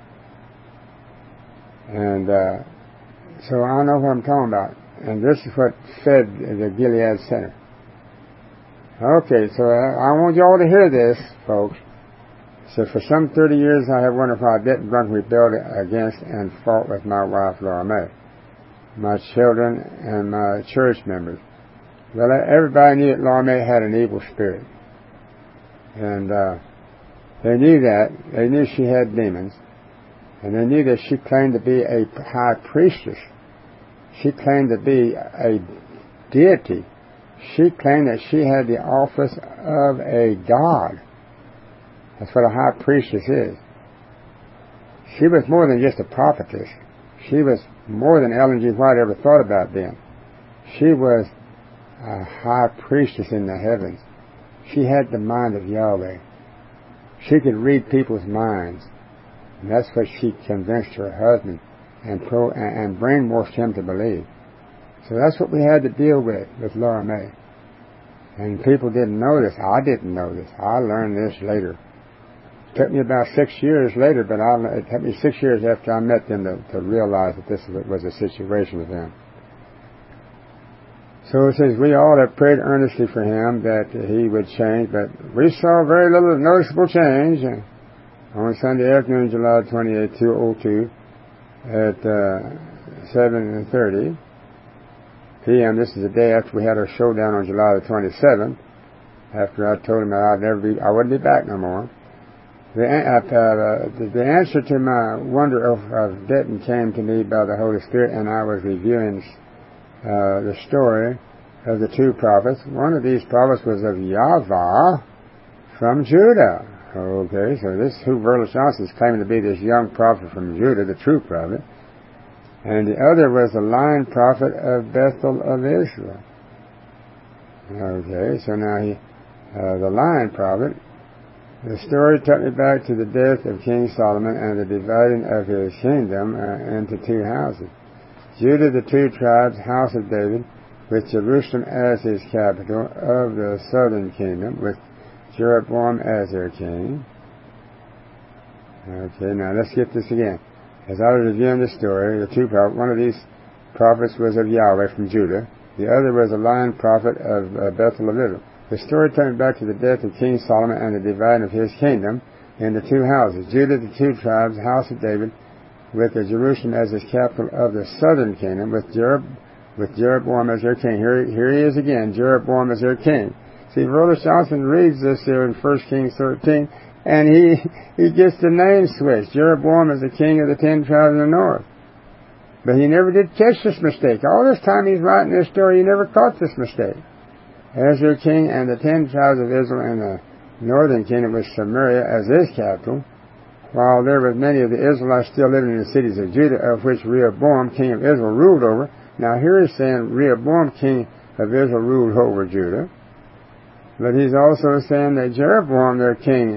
And so I know what I'm talking about. And this is what fed the Gilead Center. Okay, so I want you all to hear this, folks. So for some 30 years I have wondered why I didn't run rebelled against and fought with my wife, Laura May, my children, and my church members. Well, everybody knew that Laura May had an evil spirit. And they knew that. They knew she had demons. And they knew that she claimed to be a high priestess. She claimed to be a deity. She claimed that she had the office of a god. That's what a high priestess is. She was more than just a prophetess. She was more than Ellen G. White ever thought about being. She was a high priestess in the heavens. She had the mind of Yahweh. She could read people's minds. And that's what she convinced her husband and brainwashed him to believe. So that's what we had to deal with Laura May. And people didn't know this. I didn't know this. I learned this later. It took me about 6 years later, but it took me 6 years after I met them to realize that this was a situation with them. So it says, we all have prayed earnestly for him that he would change, but we saw very little noticeable change. On Sunday afternoon, July 28, 2002, at 7:30 p.m., this is the day after we had our showdown on July the 27th, after I told him that I wouldn't be back no more. The answer to my wonder of Denton came to me by the Holy Spirit, and I was reviewing the story of the two prophets. One of these prophets was of Yahweh from Judah. Okay, so this who Verlis Johnson is claiming to be this young prophet from Judah, the true prophet. And the other was the lion prophet of Bethel of Israel. Okay, so now the lion prophet, the story took me back to the death of King Solomon and the dividing of his kingdom into two houses. Judah, the two tribes, house of David, with Jerusalem as his capital, of the southern kingdom, with Jeroboam as their king. Okay, now let's get this again. As I was reviewing the story, the two prophets, one of these prophets was of Yahweh from Judah. The other was a lion prophet of Bethel of Israel. The story turned back to the death of King Solomon and the dividing of his kingdom into two houses. Judah, the two tribes, house of David, with Jerusalem as his capital of the southern kingdom, with Jeroboam as their king. Here he is again, Jeroboam as their king. See, Verlis Johnson reads this here in 1 Kings 13, and he gets the name switched. Jeroboam is the king of the 10 tribes of the north. But he never did catch this mistake. All this time he's writing this story, he never caught this mistake. As their king, and the 10 tribes of Israel and the northern kingdom with Samaria as his capital, while there were many of the Israelites still living in the cities of Judah, of which Rehoboam, king of Israel, ruled over. Now here he's saying Rehoboam, king of Israel, ruled over Judah. But he's also saying that Jeroboam, their king,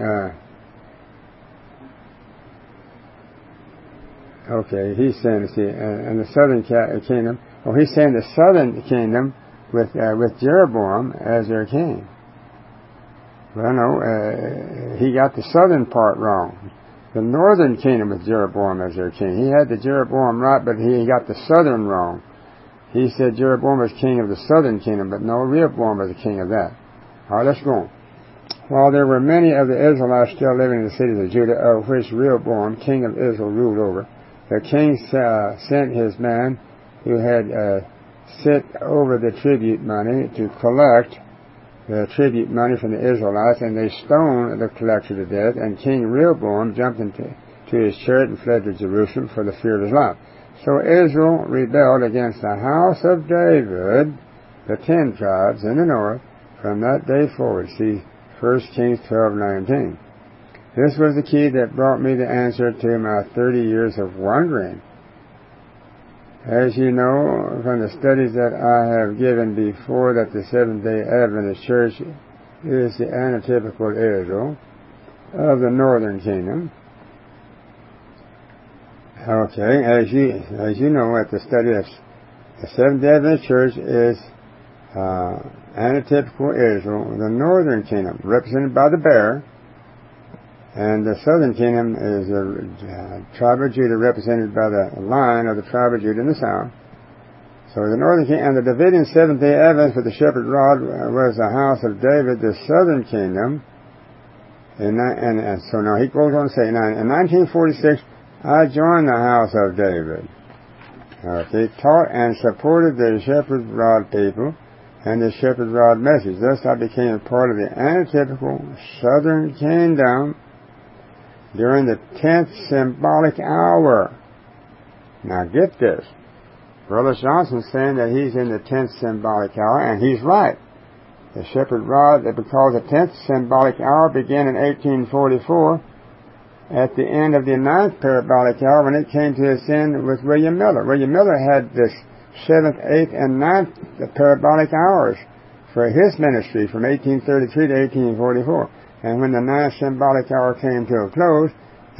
he's saying, and the southern kingdom, he's saying the southern kingdom with Jeroboam as their king. Well, no, he got the southern part wrong. The northern kingdom with Jeroboam as their king. He had the Jeroboam right, but he got the southern wrong. He said Jeroboam was king of the southern kingdom, but no, Rehoboam was the king of that. All right, let's go on. While there were many of the Israelites still living in the cities of Judah, of which Rehoboam, king of Israel, ruled over, the king sent his man who had sit over the tribute money to collect the tribute money from the Israelites, and they stoned the collector to death, and King Rehoboam jumped into his chariot and fled to Jerusalem for the fear of his life. So Israel rebelled against the house of David, the 10 tribes in the north, from that day forward. See 1 Kings 12:19. This was the key that brought me the answer to my 30 years of wondering. As you know from the studies that I have given before, that the Seventh-day Adventist Church is the antitypical Israel of the northern kingdom. Okay, as you know, at the study of the Seventh-day Adventist Church is antitypical Israel, the northern kingdom, represented by the bear, and the southern kingdom is the tribe of Judah, represented by the lion of the tribe of Judah in the south. So the northern kingdom, and the Davidian Seventh-day Adventist with the shepherd rod was the house of David, the southern kingdom. And so now he goes on to say, now in 1946, I joined the house of David. Okay, taught and supported the shepherd rod people and the shepherd rod message. Thus I became a part of the antitypical southern kingdom during the 10th symbolic hour. Now get this. Verlis Johnson's saying that he's in the 10th symbolic hour, and he's right. The shepherd rod, because the 10th symbolic hour began in 1844 at the end of the 9th parabolic hour, when it came to its end with William Miller. William Miller had this 7th, 8th, and 9th parabolic hours for his ministry from 1833 to 1844. And when the 9th symbolic hour came to a close,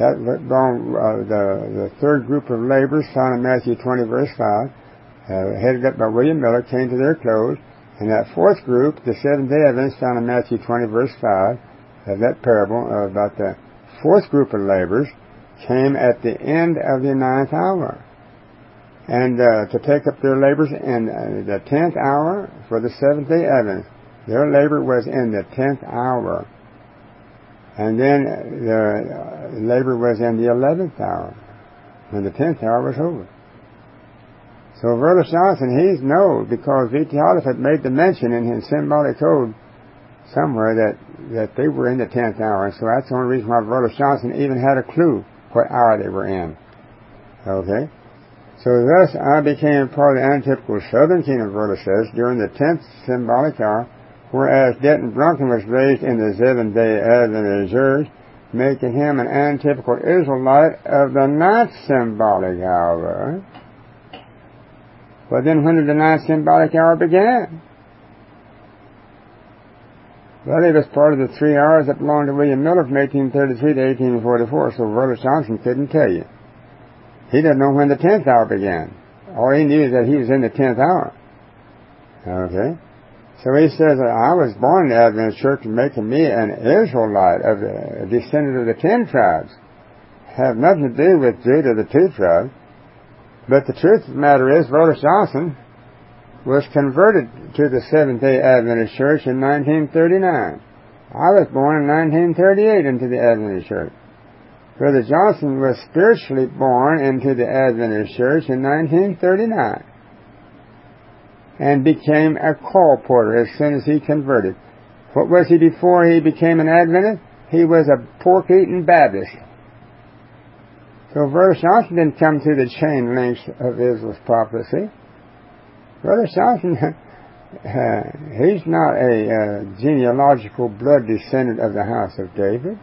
the third group of laborers found in Matthew 20, verse 5, headed up by William Miller, came to their close. And that fourth group, the Seventh-day Adventists, found in Matthew 20, verse 5, of that parable about the fourth group of laborers, came at the end of the 9th hour. And to take up their labors in the 10th hour for the Seventh-day Adventists. Their labor was in the 10th hour. And then their labor was in the 11th hour, when the 10th hour was over. So Verlis Johnson, he knows, because V.T. Oliphant made the mention in his symbolic code somewhere that they were in the 10th hour. And so that's the only reason why Verlis Johnson even had a clue what hour they were in. Okay? So thus I became part of the antitypical Southern Kingdom, Brother says, during the 10th symbolic hour, whereas Denton Brunken was raised in the Seventh-day Adventist Church, making him an antitypical Israelite of the 9th symbolic hour. But then when did the 9th symbolic hour begin? Well, it was part of the 3 hours that belonged to William Miller from 1833 to 1844, so Brother Johnson couldn't tell you. He didn't know when the 10th hour began. All he knew is that he was in the 10th hour. Okay? So he says, I was born in the Adventist Church, making me an Israelite, a descendant of the 10 tribes. Have nothing to do with Judah, the 2 tribes. But the truth of the matter is, Brother Johnson was converted to the Seventh-day Adventist Church in 1939. I was born in 1938 into the Adventist Church. Brother Johnson was spiritually born into the Adventist Church in 1939 and became a colporteur as soon as he converted. What was he before he became an Adventist? He was a pork-eating Baptist. So Brother Johnson didn't come through the chain links of Israel's prophecy. Brother Johnson, he's not a genealogical blood descendant of the house of David.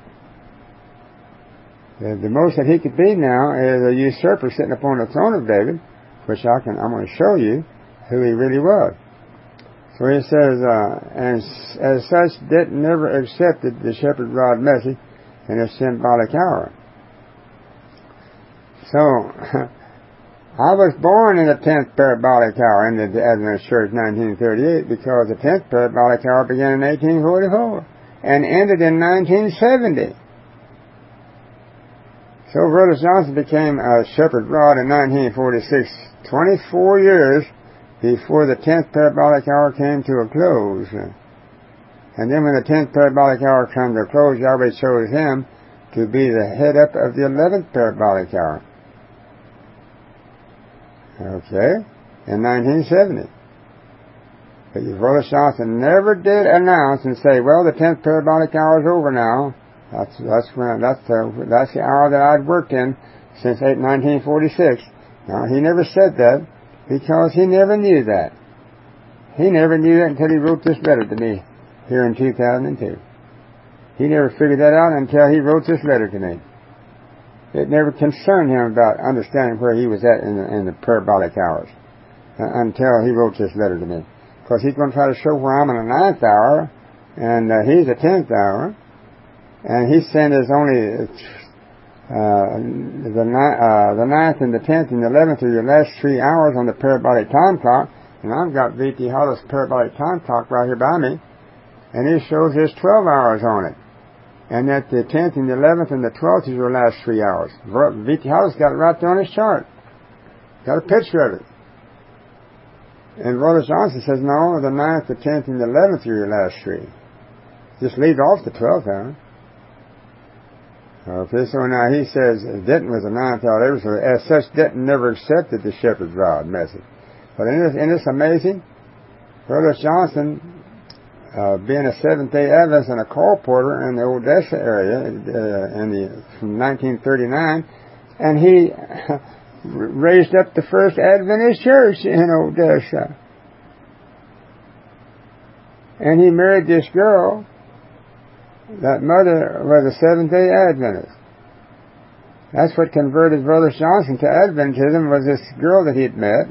The most that he could be now is a usurper sitting upon the throne of David, which I'm going to show you who he really was. So he says, and as such, Denton never accepted the shepherd rod message in a symbolic hour. So, I was born in the 10th parabolic hour in the Adventist Church 1938 because the 10th parabolic hour began in 1844 and ended in 1970. So Brother Johnson became a shepherd rod in 1946, 24 years before the 10th parabolic hour came to a close. And then when the 10th parabolic hour came to a close, Yahweh chose him to be the head up of the 11th parabolic hour. Okay, in 1970. But Brother Johnson never did announce and say, well, the 10th parabolic hour is over now. That's the hour that I'd worked in since 1946. Now, he never said that because he never knew that. He never knew that until he wrote this letter to me here in 2002. He never figured that out until he wrote this letter to me. It never concerned him about understanding where he was at in the parabolic hours until he wrote this letter to me. Because he's going to try to show where I'm in the 9th hour, and he's the 10th hour. And he's saying there's only the 9th and the 10th and the 11th are your last 3 hours on the parabolic time clock. And I've got V.T. Hollis' parabolic time clock right here by me. And it shows there's 12 hours on it. And that the 10th and the 11th and the 12th is your last 3 hours. V.T. Hollis got it right there on his chart. Got a picture of it. And Brother Johnson says, no, the 9th, the 10th, and the 11th are your last 3. Just leave off the 12th hour. Okay, so now he says Denton was a 9th hour, so as such, Denton never accepted the shepherd's rod message. But isn't this amazing? Brother Johnson, being a Seventh-day Adventist and a colporteur in the Odessa area from 1939, and he raised up the first Adventist church in Odessa. And he married this girl. That mother was a Seventh-day Adventist. That's what converted Brother Johnson to Adventism, was this girl that he'd met.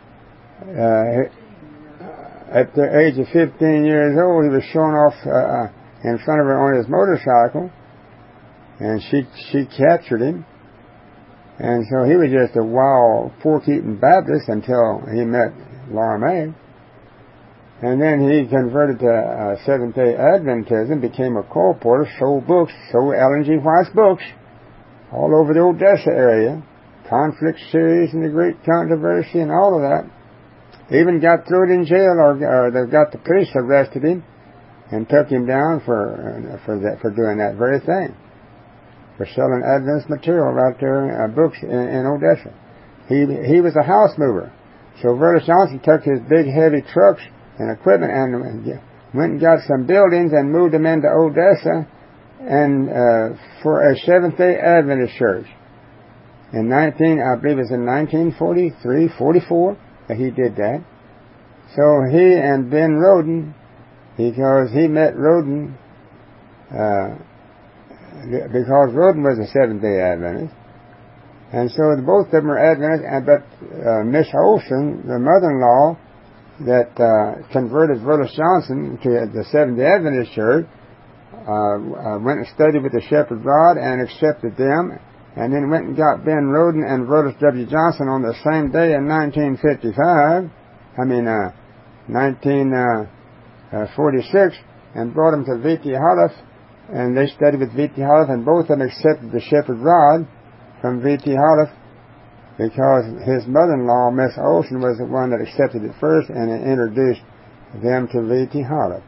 At the age of 15 years old, he was showing off in front of her on his motorcycle, and she captured him. And so he was just a wild, pork-eating Baptist until he met Laura May. And then he converted to Seventh-day Adventism, became a colporteur, sold books, sold Ellen G. White's books all over the Odessa area. Conflict series and the Great Controversy and all of that. Even got thrown in jail, or they got the police arrested him and took him down for doing that very thing. For selling Adventist material right there, books in Odessa. He was a house mover. So Brother Johnson took his big heavy trucks and equipment and went and got some buildings and moved them into Odessa and for a Seventh-day Adventist church. I believe it's in 1943, 44, that he did that. So he and Ben Roden, because he met Roden, because Roden was a Seventh-day Adventist, and so both of them are Adventists, but Miss Olson, the mother-in-law that converted Willis Johnson to the Seventh-day Adventist Church, went and studied with the Shepherd Rod and accepted them, and then went and got Ben Roden and Willis W. Johnson on the same day in 1946, and brought them to V.T. Holliff, and they studied with V.T. Holliff, and both of them accepted the Shepherd Rod from V.T. Holliff, because his mother-in-law, Miss Olson, was the one that accepted it first and introduced them to V.T. Holliff.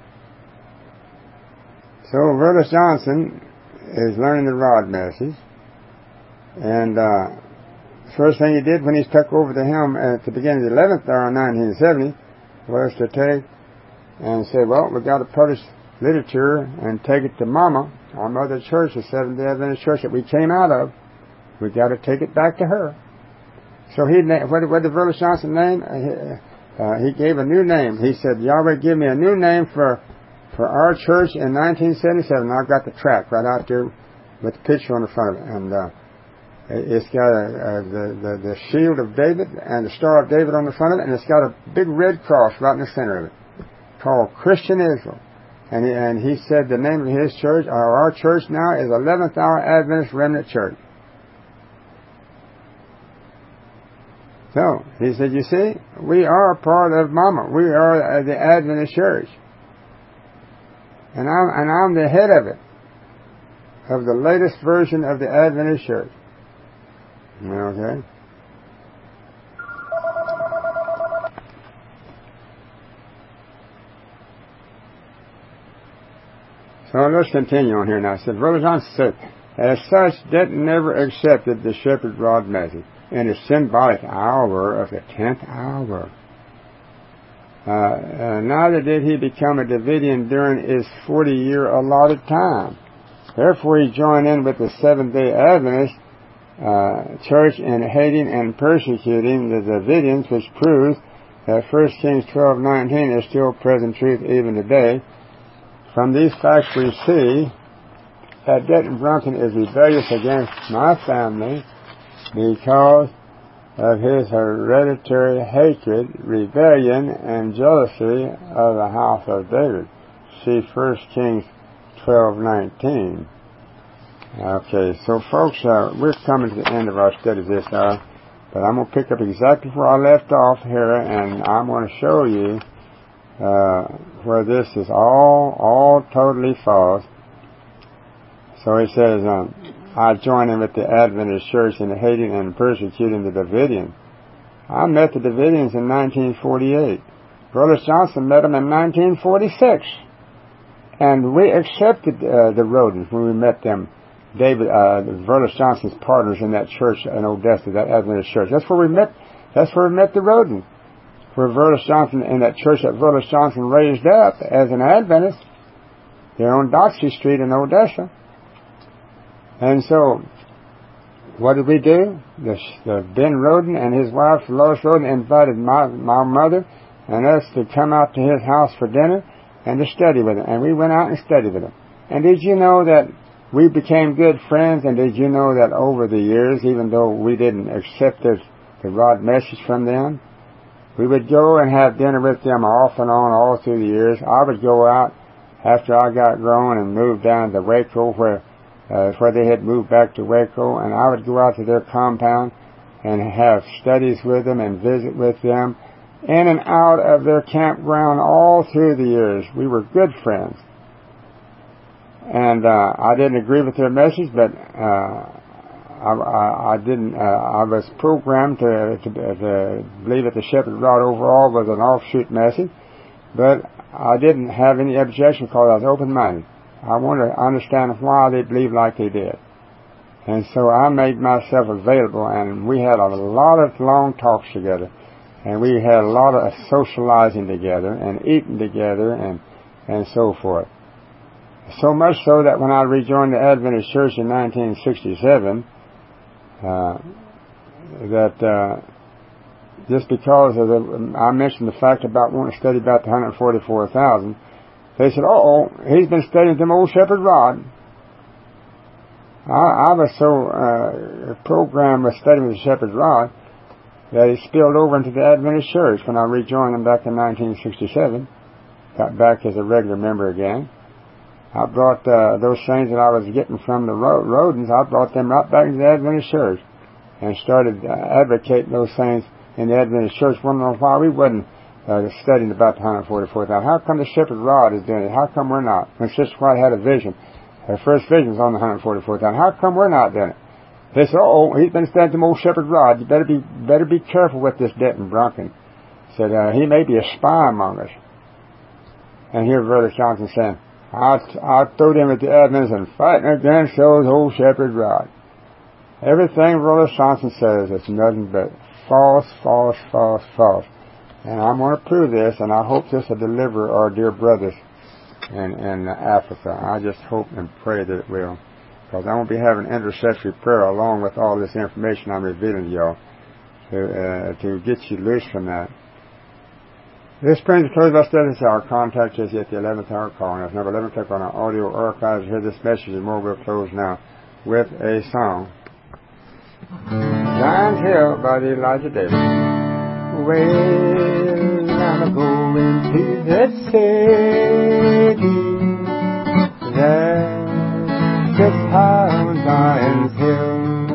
So Willis Johnson is learning the rod message, and first thing he did when he took over the helm at the beginning of the 11th hour in 1970 was to take and say, well, we've got to publish literature and take it to Mama, our mother church, the Seventh-day Adventist church that we came out of. We've got to take it back to her. So what did Willis Johnson name? He gave a new name. He said, Yahweh, give me a new name for our church in 1977. I've got the tract right out there with the picture on the front of it. And it's got the shield of David and the Star of David on the front of it, and it's got a big red cross right in the center of it, called Christian Israel. And he said the name of his church, or our church now, is 11th Hour Adventist Remnant Church. So, he said, you see, we are part of Mama. We are the Adventist church. And I'm the head of it, of the latest version of the Adventist church. Okay? So let's continue on here now. It said, Brother Johnson said, as such, Denton never accepted the Shepherd Rod message in the symbolic hour of the 10th hour. Neither did he become a Davidian during his 40-year allotted time. Therefore, he joined in with the Seventh-day Adventist church in hating and persecuting the Davidians, which proves that 1 Kings 12:19 is still present truth even today. From these facts we see that Denton Brunson is rebellious against my family because of his hereditary hatred, rebellion, and jealousy of the house of David. See 1 Kings 12:19. Okay, so folks, we're coming to the end of our study this hour, but I'm going to pick up exactly where I left off here, and I'm going to show you where this is all totally false. So he says, I join in with the Adventist church in hating and persecuting the Davidians. I met the Davidians in 1948. Brother Johnson met them in 1946. And we accepted the Rodens when we met them. David, Brother Johnson's partners in that church in Odessa, that Adventist church. That's where we met the Rodens. Where Vertus Johnson, in that church that Vertus Johnson raised up as an Adventist, there on Doxey Street in Odessa. And so, what did we do? Ben Roden and his wife, Lois Roden, invited my mother and us to come out to his house for dinner and to study with him. And we went out and studied with him. And did you know that we became good friends? And did you know that over the years, even though we didn't accept the rod message from them, we would go and have dinner with them off and on all through the years. I would go out after I got grown and moved down to Waco, where they had moved back to Waco, and I would go out to their compound and have studies with them and visit with them in and out of their campground all through the years. We were good friends. And I didn't agree with their message, but I didn't. I was programmed to believe that the Shepherd Rod overall was an offshoot message, but I didn't have any objection because I was open-minded. I wanted to understand why they believed like they did, and so I made myself available. And we had a lot of long talks together, and we had a lot of socializing together and eating together, and so forth. So much so that when I rejoined the Adventist Church in 1967. that just because of I mentioned the fact about wanting to study about the 144,000, they said, he's been studying them old shepherd rod. I was so programmed with studying the shepherd rod that it spilled over into the Adventist Church when I rejoined them back in 1967. Got back as a regular member again. I brought those things that I was getting from the Rodens, I brought them right back into the Adventist Church and started advocating those things in the Adventist Church, wondering why we wasn't studying about the 144,000. How come the shepherd rod is doing it? How come we're not? When Sister White had a vision, her first vision was on the 144,000. How come we're not doing it? They said, he's been studying the old shepherd rod. You better be careful with this Denton Brunken. Said, he may be a spy among us. And here Brother Johnson saying, I'll throw them at the Adventists and fighting against those old shepherd rod. Everything Brother Johnson says is nothing but false, false, false, false. And I'm going to prove this, and I hope this will deliver our dear brothers in Africa. I just hope and pray that it will. Because I won't be having intercessory prayer along with all this information I'm revealing to y'all to get you loose from that. This brings the close of our study. Our contact is at the 11th hour calling us. Number 11, click on our audio archives. Hear this message and more. We'll close now with a song. Giant Hill by the Elijah Davis. Well, I'm going to that city that's just high on Zion's Hill.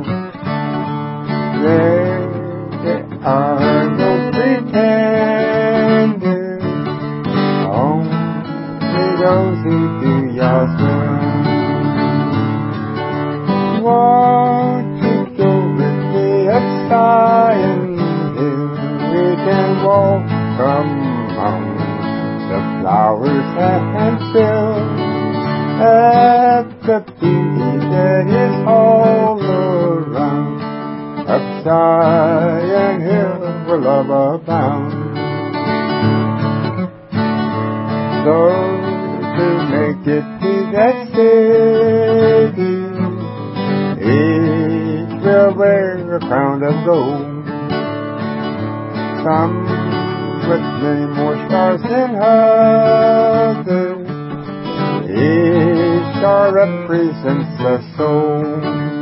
There are no pretenders, only those who do God's will. Won't you go with me at Zion's Hill? We can walk among the flowers and fill at the beauty that is all around. Up Zion Hill where love abounds. Those who make it to that city, each will wear a crown of gold. Some with many more stars than others, each star represents a soul.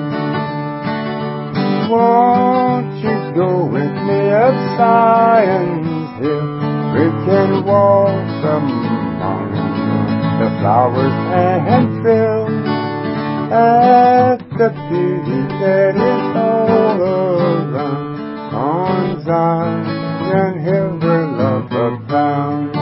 Won't you go with me up Zion's Hill? We can walk among the flowers and thrill at the beauty that is all around. On Zion Hill where love abounds.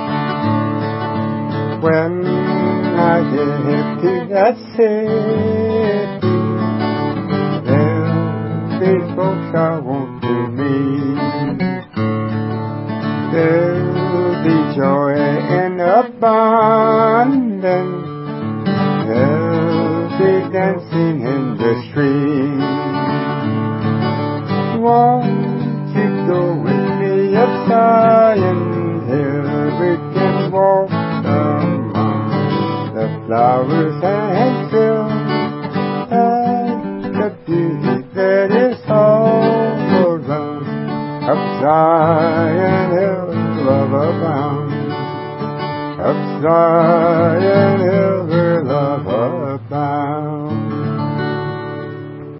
When I get to that city, there'll be folks I want to meet. There'll be joy in abundance. There'll be dancing in the street. Won't you go with me up Zion Hill? We can walk among the flowers and fill at the beauty that is all around. Up Zion Hill, love abounds. Up Zion Hill, where love abounds.